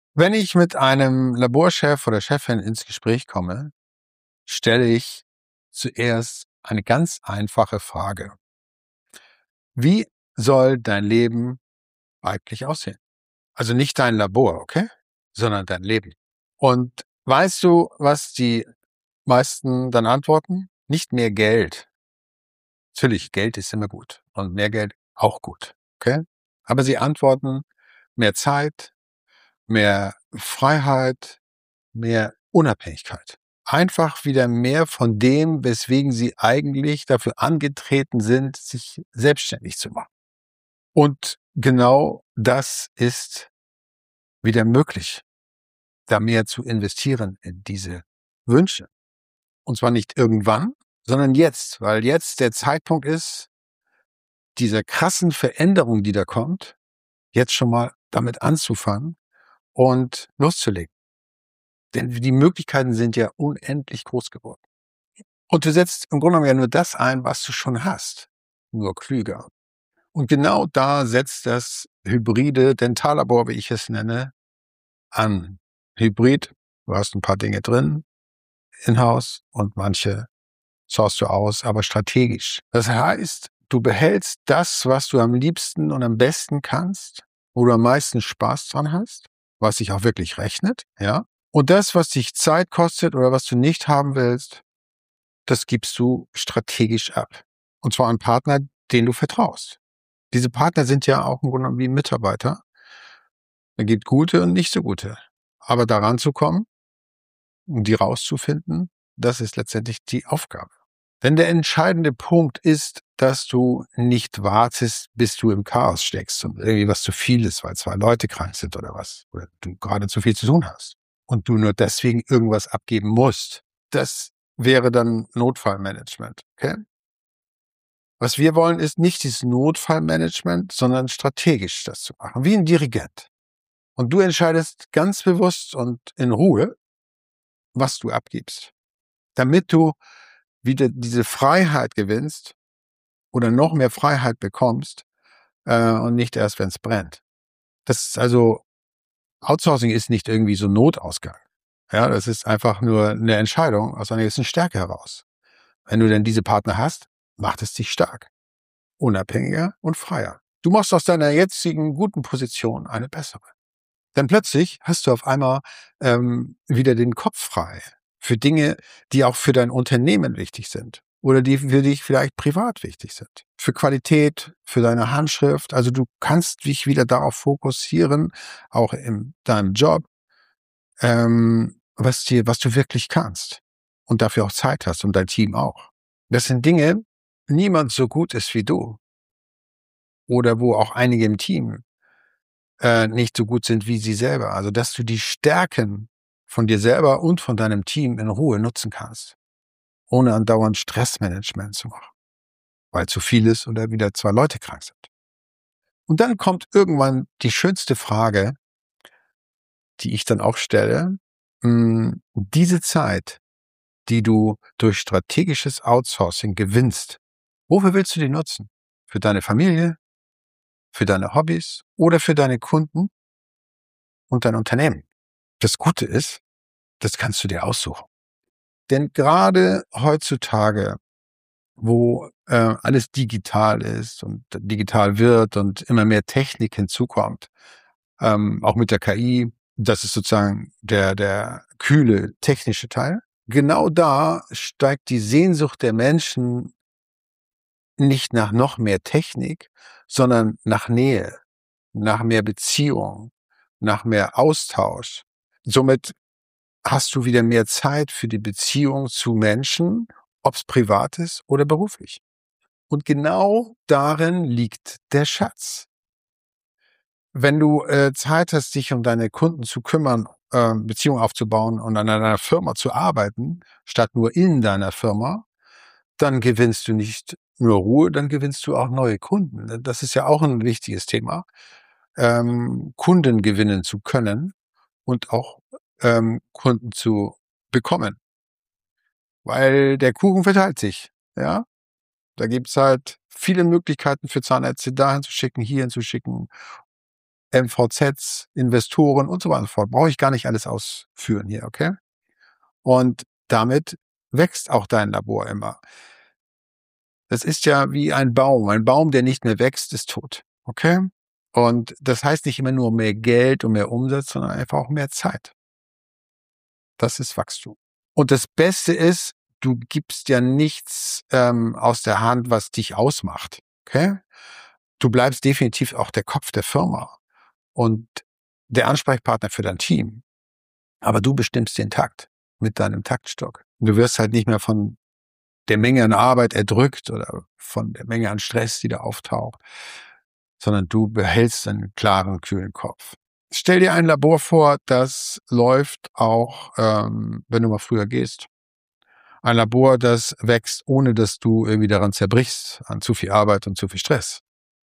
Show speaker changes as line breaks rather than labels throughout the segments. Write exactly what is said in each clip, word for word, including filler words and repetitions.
Wenn ich mit einem Laborchef oder Chefin ins Gespräch komme, stelle ich zuerst eine ganz einfache Frage. Wie soll dein Leben eigentlich aussehen? Also nicht dein Labor, okay? Sondern dein Leben. Und weißt du, was die meisten dann antworten? Nicht mehr Geld. Natürlich, Geld ist immer gut und mehr Geld auch gut, okay? Aber sie antworten mehr Zeit, mehr Freiheit, mehr Unabhängigkeit. Einfach wieder mehr von dem, weswegen sie eigentlich dafür angetreten sind, sich selbstständig zu machen. Und genau das ist wieder möglich, da mehr zu investieren in diese Wünsche. Und zwar nicht irgendwann, sondern jetzt, weil jetzt der Zeitpunkt ist, dieser krassen Veränderung, die da kommt, jetzt schon mal damit anzufangen und loszulegen. Denn die Möglichkeiten sind ja unendlich groß geworden. Und du setzt im Grunde genommen ja nur das ein, was du schon hast, nur klüger. Und genau da setzt das hybride Dentallabor, wie ich es nenne, an. Hybrid, du hast ein paar Dinge drin, in-house, und manche sourcest du aus, aber strategisch. Das heißt, du behältst das, was du am liebsten und am besten kannst, wo du am meisten Spaß dran hast, was sich auch wirklich rechnet, ja. Und das, was dich Zeit kostet oder was du nicht haben willst, das gibst du strategisch ab. Und zwar an Partner, denen du vertraust. Diese Partner sind ja auch im Grunde genommen wie Mitarbeiter. Da gibt gute und nicht so gute. Aber daran zu kommen, um die rauszufinden, das ist letztendlich die Aufgabe. Denn der entscheidende Punkt ist, dass du nicht wartest, bis du im Chaos steckst und irgendwie was zu viel ist, weil zwei Leute krank sind oder was. Oder du gerade zu viel zu tun hast. Und du nur deswegen irgendwas abgeben musst. Das wäre dann Notfallmanagement, okay? Was wir wollen, ist nicht dieses Notfallmanagement, sondern strategisch das zu machen, wie ein Dirigent. Und du entscheidest ganz bewusst und in Ruhe, was du abgibst, damit du wieder diese Freiheit gewinnst oder noch mehr Freiheit bekommst äh, und nicht erst, wenn es brennt. Das ist also, Outsourcing ist nicht irgendwie so ein Notausgang. Ja, das ist einfach nur eine Entscheidung aus einer gewissen Stärke heraus. Wenn du denn diese Partner hast, macht es dich stark, unabhängiger und freier. Du machst aus deiner jetzigen guten Position eine bessere. Dann plötzlich hast du auf einmal ähm, wieder den Kopf frei für Dinge, die auch für dein Unternehmen wichtig sind oder die für dich vielleicht privat wichtig sind. Für Qualität, für deine Handschrift. Also du kannst dich wieder darauf fokussieren, auch in deinem Job, ähm, was dir, was du wirklich kannst und dafür auch Zeit hast und dein Team auch. Das sind Dinge, niemand so gut ist wie du oder wo auch einige im Team äh, nicht so gut sind wie sie selber. Also, dass du die Stärken von dir selber und von deinem Team in Ruhe nutzen kannst, ohne andauernd Stressmanagement zu machen, weil zu viel ist oder wieder zwei Leute krank sind. Und dann kommt irgendwann die schönste Frage, die ich dann auch stelle. Mh, diese Zeit, die du durch strategisches Outsourcing gewinnst, wofür willst du die nutzen? Für deine Familie, für deine Hobbys oder für deine Kunden und dein Unternehmen? Das Gute ist, das kannst du dir aussuchen. Denn gerade heutzutage, wo äh, alles digital ist und digital wird und immer mehr Technik hinzukommt, ähm, auch mit der K I, das ist sozusagen der, der kühle technische Teil. Genau da steigt die Sehnsucht der Menschen nicht nach noch mehr Technik, sondern nach Nähe, nach mehr Beziehung, nach mehr Austausch. Somit hast du wieder mehr Zeit für die Beziehung zu Menschen, ob es privat ist oder beruflich. Und genau darin liegt der Schatz. Wenn du äh, Zeit hast, dich um deine Kunden zu kümmern, äh, Beziehungen aufzubauen und an deiner Firma zu arbeiten, statt nur in deiner Firma, dann gewinnst du nicht nur Ruhe, dann gewinnst du auch neue Kunden. Das ist ja auch ein wichtiges Thema, ähm, Kunden gewinnen zu können und auch ähm, Kunden zu bekommen. Weil der Kuchen verteilt sich, ja. Da gibt's halt viele Möglichkeiten für Zahnärzte dahin zu schicken, hierhin zu schicken. M V Zs, Investoren und so weiter und so fort. Brauche ich gar nicht alles ausführen hier, okay? Und damit wächst auch dein Labor immer. Das ist ja wie ein Baum. Ein Baum, der nicht mehr wächst, ist tot, okay? Und das heißt nicht immer nur mehr Geld und mehr Umsatz, sondern einfach auch mehr Zeit. Das ist Wachstum. Und das Beste ist, du gibst ja nichts ähm, aus der Hand, was dich ausmacht, okay? Du bleibst definitiv auch der Kopf der Firma und der Ansprechpartner für dein Team. Aber du bestimmst den Takt mit deinem Taktstock. Du wirst halt nicht mehr von der Menge an Arbeit erdrückt oder von der Menge an Stress, die da auftaucht, sondern du behältst einen klaren, kühlen Kopf. Stell dir ein Labor vor, das läuft auch, ähm, wenn du mal früher gehst. Ein Labor, das wächst, ohne dass du irgendwie daran zerbrichst, an zu viel Arbeit und zu viel Stress.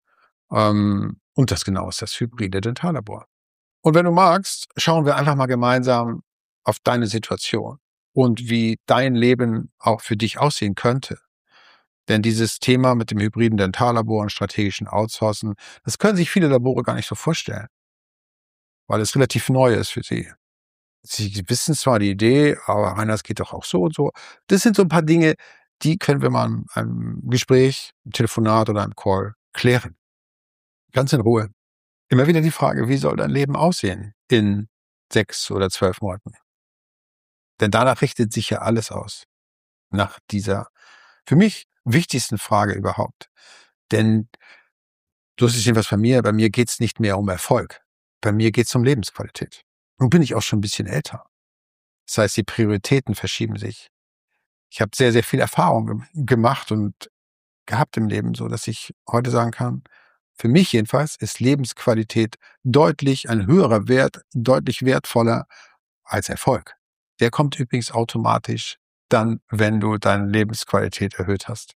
Ähm, und das genau ist das hybride Dentallabor. Und wenn du magst, schauen wir einfach mal gemeinsam auf deine Situation und wie dein Leben auch für dich aussehen könnte. Denn dieses Thema mit dem hybriden Dentallabor und strategischen Outsourcen, das können sich viele Labore gar nicht so vorstellen, weil es relativ neu ist für sie. Sie wissen zwar die Idee, aber Rainer, es geht doch auch so und so. Das sind so ein paar Dinge, die können wir mal in einem Gespräch, einem Telefonat oder einem Call klären. Ganz in Ruhe. Immer wieder die Frage, wie soll dein Leben aussehen in sechs oder zwölf Monaten? Denn danach richtet sich ja alles aus. Nach dieser für mich wichtigsten Frage überhaupt. Denn du hast jedenfalls bei mir, bei mir geht's nicht mehr um Erfolg. Bei mir geht's um Lebensqualität. Nun bin ich auch schon ein bisschen älter. Das heißt, die Prioritäten verschieben sich. Ich habe sehr, sehr viel Erfahrung ge- gemacht und gehabt im Leben, so dass ich heute sagen kann, für mich jedenfalls ist Lebensqualität deutlich ein höherer Wert, deutlich wertvoller als Erfolg. Der kommt übrigens automatisch dann, wenn du deine Lebensqualität erhöht hast.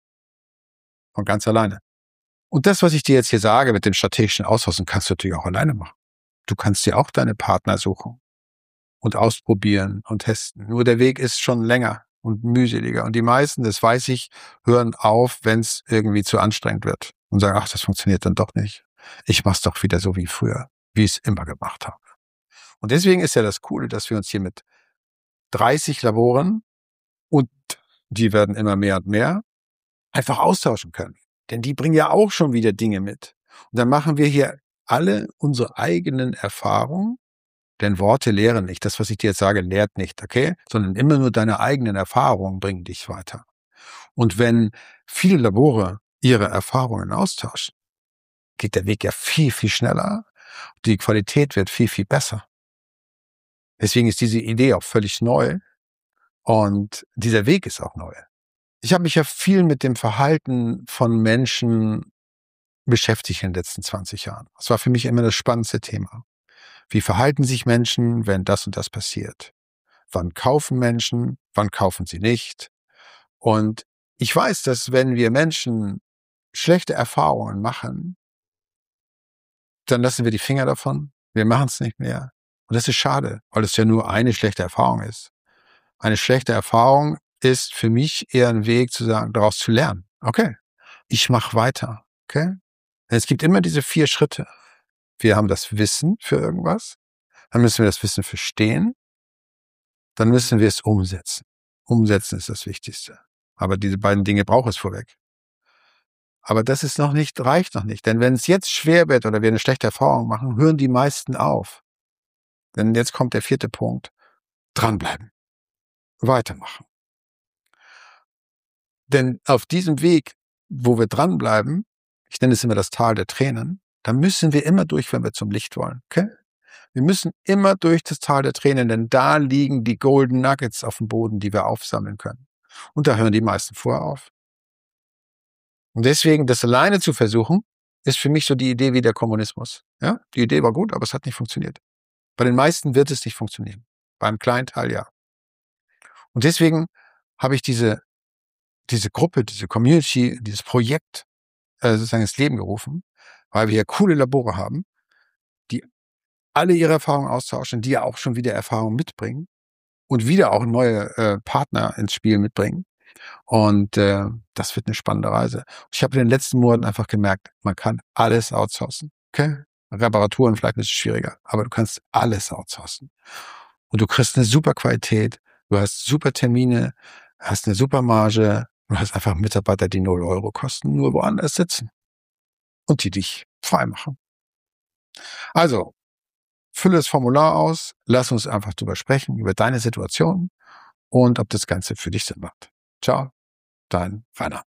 Von ganz alleine. Und das, was ich dir jetzt hier sage mit dem strategischen Aussourcen, kannst du natürlich auch alleine machen. Du kannst dir auch deine Partner suchen und ausprobieren und testen. Nur der Weg ist schon länger und mühseliger. Und die meisten, das weiß ich, hören auf, wenn es irgendwie zu anstrengend wird und sagen, ach, das funktioniert dann doch nicht. Ich mach's doch wieder so wie früher, wie ich es immer gemacht habe. Und deswegen ist ja das Coole, dass wir uns hier mit dreißig Laboren, und die werden immer mehr und mehr, einfach austauschen können. Denn die bringen ja auch schon wieder Dinge mit. Und dann machen wir hier alle unsere eigenen Erfahrungen. Denn Worte lehren nicht. Das, was ich dir jetzt sage, lehrt nicht, okay? Sondern immer nur deine eigenen Erfahrungen bringen dich weiter. Und wenn viele Labore ihre Erfahrungen austauschen, geht der Weg ja viel, viel schneller. Die Qualität wird viel, viel besser. Deswegen ist diese Idee auch völlig neu. Und dieser Weg ist auch neu. Ich habe mich ja viel mit dem Verhalten von Menschen beschäftigt in den letzten zwanzig Jahren. Das war für mich immer das spannendste Thema. Wie verhalten sich Menschen, wenn das und das passiert? Wann kaufen Menschen? Wann kaufen sie nicht? Und ich weiß, dass wenn wir Menschen schlechte Erfahrungen machen, dann lassen wir die Finger davon. Wir machen es nicht mehr. Und das ist schade, weil es ja nur eine schlechte Erfahrung ist. Eine schlechte Erfahrung ist für mich eher ein Weg zu sagen, daraus zu lernen. Okay, ich mache weiter. Okay? Es gibt immer diese vier Schritte. Wir haben das Wissen für irgendwas. Dann müssen wir das Wissen verstehen. Dann müssen wir es umsetzen. Umsetzen ist das Wichtigste. Aber diese beiden Dinge braucht es vorweg. Aber das ist noch nicht, reicht noch nicht. Denn wenn es jetzt schwer wird oder wir eine schlechte Erfahrung machen, hören die meisten auf. Denn jetzt kommt der vierte Punkt. Dranbleiben. Weitermachen. Denn auf diesem Weg, wo wir dranbleiben, ich nenne es immer das Tal der Tränen, da müssen wir immer durch, wenn wir zum Licht wollen. Okay? Wir müssen immer durch das Tal der Tränen, denn da liegen die Golden Nuggets auf dem Boden, die wir aufsammeln können. Und da hören die meisten vorher auf. Und deswegen, das alleine zu versuchen, ist für mich so die Idee wie der Kommunismus. Ja, die Idee war gut, aber es hat nicht funktioniert. Bei den meisten wird es nicht funktionieren. Beim kleinen Teil ja. Und deswegen habe ich diese, diese Gruppe, diese Community, dieses Projekt äh, sozusagen ins Leben gerufen, weil wir hier coole Labore haben, die alle ihre Erfahrungen austauschen, die ja auch schon wieder Erfahrungen mitbringen und wieder auch neue äh, Partner ins Spiel mitbringen. Und äh, das wird eine spannende Reise. Ich habe in den letzten Monaten einfach gemerkt, man kann alles outsourcen. Okay? Reparaturen vielleicht ein bisschen schwieriger, aber du kannst alles outsourcen. Und du kriegst eine super Qualität, du hast super Termine, hast eine super Marge, du hast einfach Mitarbeiter, die null Euro kosten, nur woanders sitzen und die dich frei machen. Also, fülle das Formular aus, lass uns einfach drüber sprechen, über deine Situation und ob das Ganze für dich Sinn macht. Ciao, dein Rainer.